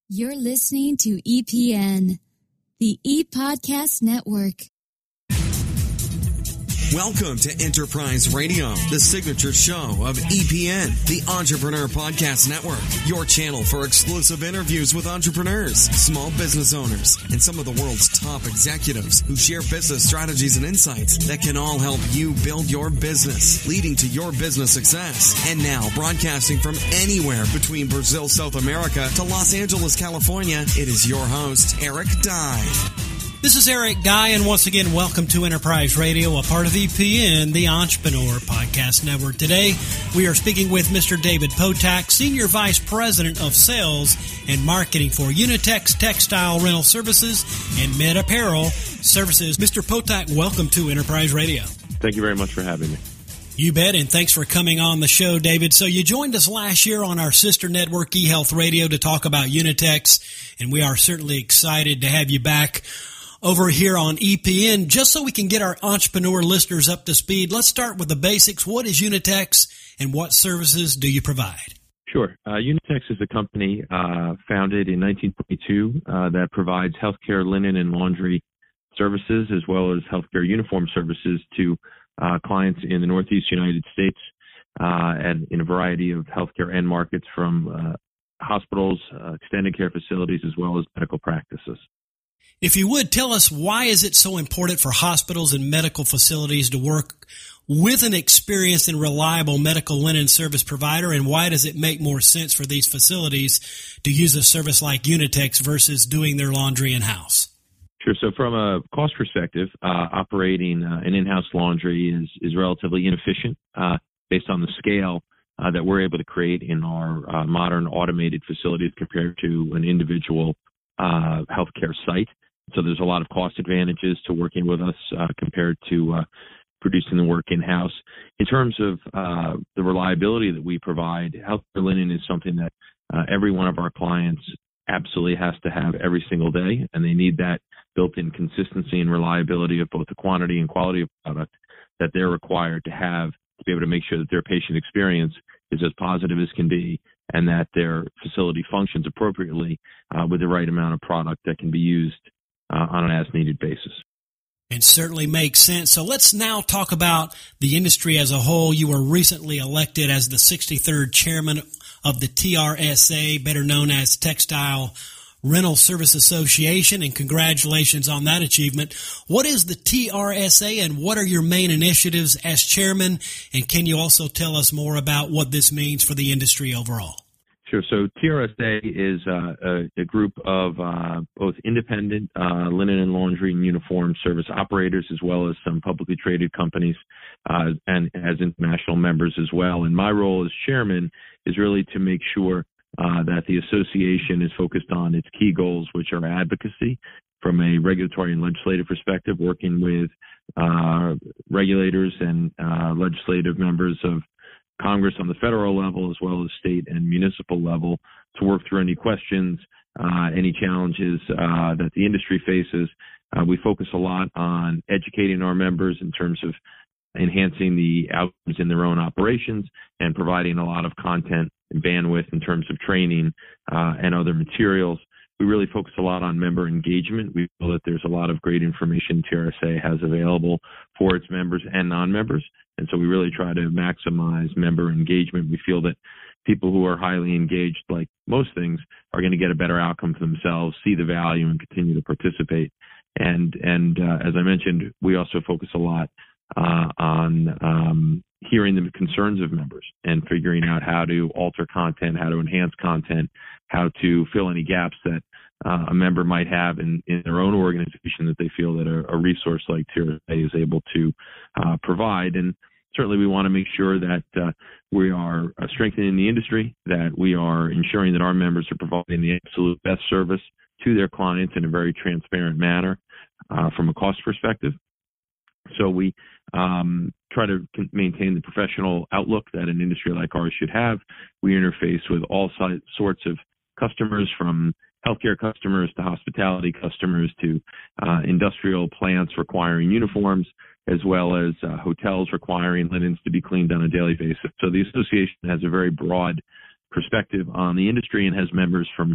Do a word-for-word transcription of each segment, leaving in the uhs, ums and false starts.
You're listening to E P N, the E-Podcast Network. Welcome to Enterprise Radio, the signature show of E P N, the Entrepreneur Podcast Network, your channel for exclusive interviews with entrepreneurs, small business owners, and some of the world's top executives who share business strategies and insights that can all help you build your business, leading to your business success. And now, broadcasting from anywhere between Brazil, South America to Los Angeles, California, it is your host, Eric Dye. This is Eric Dye, and once again, welcome to Enterprise Radio, a part of E P N, the Entrepreneur Podcast Network. Today, we are speaking with Mister David Potak, Senior Vice President of Sales and Marketing for Unitex Textile Rental Services and Med Apparel Services. Mister Potak, welcome to Enterprise Radio. Thank you very much for having me. You bet, and thanks for coming on the show, David. So you joined us last year on our sister network, eHealth Radio, to talk about Unitex, and we are certainly excited to have you back over here on E P N. Just so we can get our entrepreneur listeners up to speed, let's start with the basics. What is Unitex, and what services do you provide? Sure. Uh, Unitex is a company uh, founded in nineteen twenty-two uh, that provides healthcare linen and laundry services, as well as healthcare uniform services to uh, clients in the Northeast United States uh, and in a variety of healthcare end markets, from uh, hospitals, uh, extended care facilities, as well as medical practices. If you would, tell us, why is it so important for hospitals and medical facilities to work with an experienced and reliable medical linen service provider, and why does it make more sense for these facilities to use a service like Unitex versus doing their laundry in-house? Sure. So from a cost perspective, uh, operating uh, an in-house laundry is, is relatively inefficient uh, based on the scale uh, that we're able to create in our uh, modern automated facilities compared to an individual uh, healthcare site. So there's a lot of cost advantages to working with us uh, compared to uh, producing the work in-house. In terms of uh, the reliability that we provide, healthcare linen is something that uh, every one of our clients absolutely has to have every single day, and they need that built-in consistency and reliability of both the quantity and quality of product that they're required to have to be able to make sure that their patient experience is as positive as can be, and that their facility functions appropriately uh, with the right amount of product that can be used Uh, on an as-needed basis. It certainly makes sense. So let's now talk about the industry as a whole. You were recently elected as the sixty-third chairman of the T R S A, better known as Textile Rental Service Association, and congratulations on that achievement. What is the T R S A, and what are your main initiatives as chairman? And can you also tell us more about what this means for the industry overall? Sure. So T R S A is uh, a, a group of uh, both independent uh, linen and laundry and uniform service operators, as well as some publicly traded companies uh, and as international members as well. And my role as chairman is really to make sure uh, that the association is focused on its key goals, which are advocacy from a regulatory and legislative perspective, working with uh, regulators and uh, legislative members of Congress on the federal level, as well as state and municipal level, to work through any questions, uh, any challenges uh, that the industry faces. Uh, we focus a lot on educating our members in terms of enhancing the outcomes in their own operations and providing a lot of content and bandwidth in terms of training uh, and other materials. We really focus a lot on member engagement. We feel that there's a lot of great information T R S A has available for its members and non-members. And so we really try to maximize member engagement. We feel that people who are highly engaged, like most things, are going to get a better outcome for themselves, see the value, and continue to participate. And, and uh, as I mentioned, we also focus a lot uh, on um, hearing the concerns of members and figuring out how to alter content, how to enhance content, how to fill any gaps that uh, a member might have in, in their own organization that they feel that a, a resource like T R S A is able to uh, provide. And certainly we want to make sure that uh, we are uh, strengthening the industry, that we are ensuring that our members are providing the absolute best service to their clients in a very transparent manner uh, from a cost perspective. So we um, try to maintain the professional outlook that an industry like ours should have. We interface with all sorts of customers, from healthcare customers to hospitality customers to uh, industrial plants requiring uniforms, as well as uh, hotels requiring linens to be cleaned on a daily basis. So the association has a very broad perspective on the industry and has members from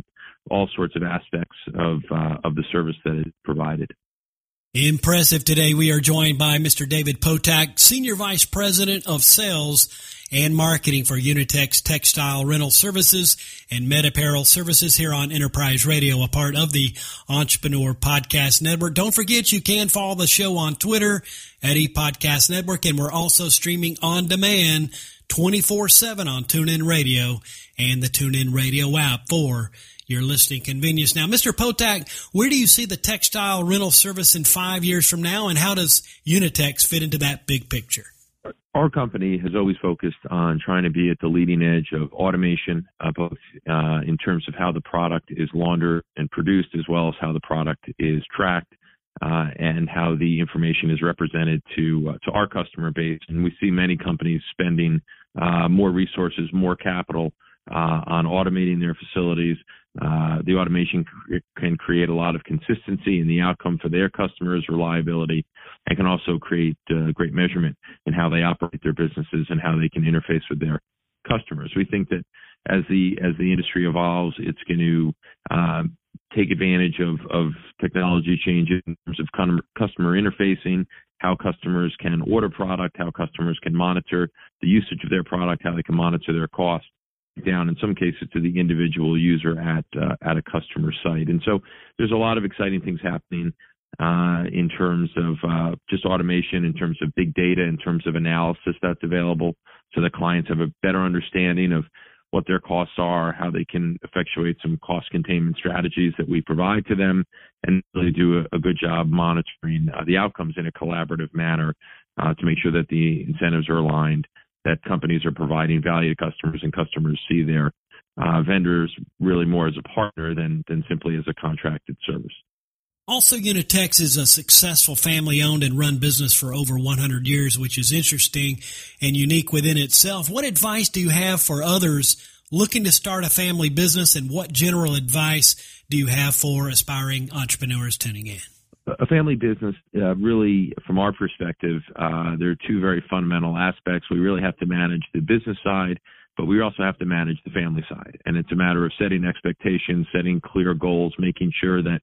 all sorts of aspects of uh, of the service that is provided. Impressive. Today we are joined by Mister David Potak, Senior Vice President of Sales and Marketing for Unitex Textile Rental Services and Med Apparel Services here on Enterprise Radio, a part of the Entrepreneur Podcast Network. Don't forget you can follow the show on Twitter at ePodcast Network, and we're also streaming on demand twenty-four seven on TuneIn Radio and the TuneIn Radio app for your listening convenience. Now, Mister Potak, where do you see the textile rental service in five years from now, and how does Unitex fit into that big picture? Our company has always focused on trying to be at the leading edge of automation, uh, both uh, in terms of how the product is laundered and produced, as well as how the product is tracked, uh, and how the information is represented to uh, to our customer base. And we see many companies spending uh, more resources, more capital uh, on automating their facilities. Uh, the automation c- can create a lot of consistency in the outcome for their customers, reliability, and can also create uh, great measurement in how they operate their businesses and how they can interface with their customers. We think that as the as the industry evolves, it's going to uh, take advantage of, of technology changes in terms of customer interfacing, how customers can order product, how customers can monitor the usage of their product, how they can monitor their costs, down in some cases to the individual user at uh, at a customer site. And so there's a lot of exciting things happening uh, in terms of uh, just automation, in terms of big data, in terms of analysis that's available, so that clients have a better understanding of what their costs are, how they can effectuate some cost containment strategies that we provide to them, and really do a, a good job monitoring uh, the outcomes in a collaborative manner uh, to make sure that the incentives are aligned, that companies are providing value to customers, and customers see their uh, vendors really more as a partner than than simply as a contracted service. Also, Unitex is a successful family-owned and run business for over one hundred years, which is interesting and unique within itself. What advice do you have for others looking to start a family business, and what general advice do you have for aspiring entrepreneurs tuning in? A family business, uh, really, from our perspective, uh, there are two very fundamental aspects. We really have to manage the business side, but we also have to manage the family side. And it's a matter of setting expectations, setting clear goals, making sure that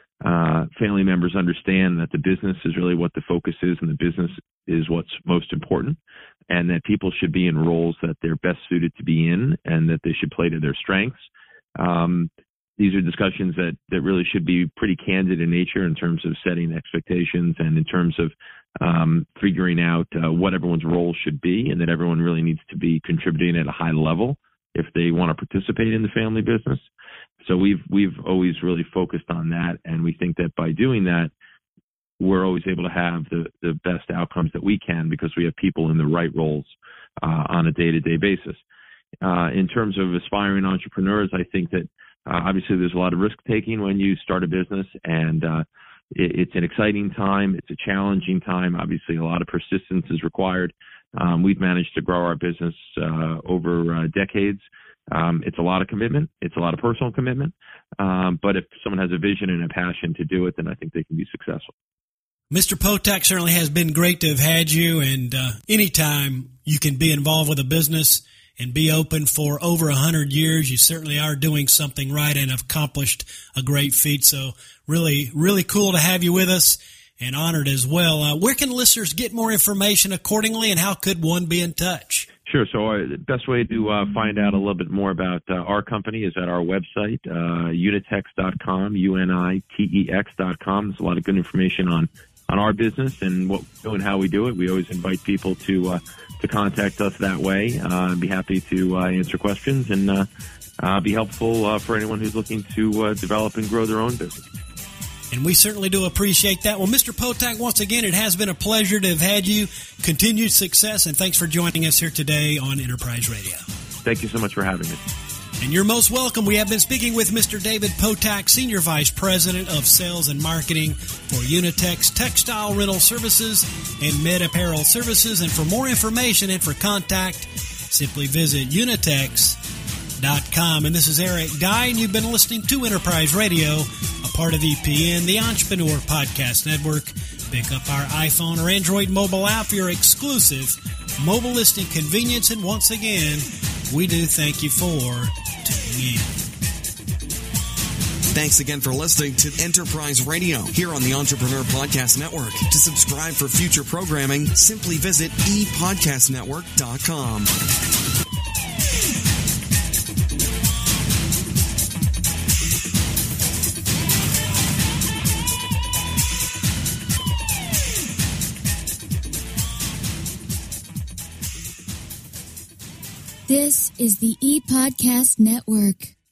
uh, family members understand that the business is really what the focus is, and the business is what's most important, and that people should be in roles that they're best suited to be in, and that they should play to their strengths. Um, These are discussions that, that really should be pretty candid in nature in terms of setting expectations, and in terms of um, figuring out uh, what everyone's role should be, and that everyone really needs to be contributing at a high level if they want to participate in the family business. So we've we've always really focused on that, and we think that by doing that, we're always able to have the, the best outcomes that we can, because we have people in the right roles uh, on a day-to-day basis. Uh, in terms of aspiring entrepreneurs, I think that Uh, obviously, there's a lot of risk-taking when you start a business, and uh, it, it's an exciting time. It's a challenging time. Obviously, a lot of persistence is required. Um, we've managed to grow our business uh, over uh, decades. Um, it's a lot of commitment. It's a lot of personal commitment. Um, but if someone has a vision and a passion to do it, then I think they can be successful. Mister Potak, certainly has been great to have had you, and uh, anytime you can be involved with a business and be open for over a hundred years, you certainly are doing something right and have accomplished a great feat. So really, really cool to have you with us, and honored as well. Uh, where can listeners get more information accordingly, and how could one be in touch? Sure. So uh, the best way to uh, find out a little bit more about uh, our company is at our website, uh, unitex dot com, U N I T E X dot com. There's a lot of good information on, on our business and what we do and how we do it. We always invite people to uh, to contact us that way. Uh, I'd be happy to uh, answer questions and uh, uh, be helpful uh, for anyone who's looking to uh, develop and grow their own business. And we certainly do appreciate that. Well, Mister Potak, once again, it has been a pleasure to have had you. Continued success, and thanks for joining us here today on Enterprise Radio. Thank you so much for having me. And you're most welcome. We have been speaking with Mister David Potak, Senior Vice President of Sales and Marketing for Unitex Textile Rental Services and Med Apparel Services. And for more information and for contact, simply visit unitex dot com. And this is Eric Dye, and you've been listening to Enterprise Radio, a part of E P N, the Entrepreneur Podcast Network. Pick up our iPhone or Android mobile app for your exclusive mobile listing convenience. And once again, we do thank you for tuning in. Thanks again for listening to Enterprise Radio here on the Entrepreneur Podcast Network. To subscribe for future programming, simply visit e podcast network dot com. This is the ePodcast Network.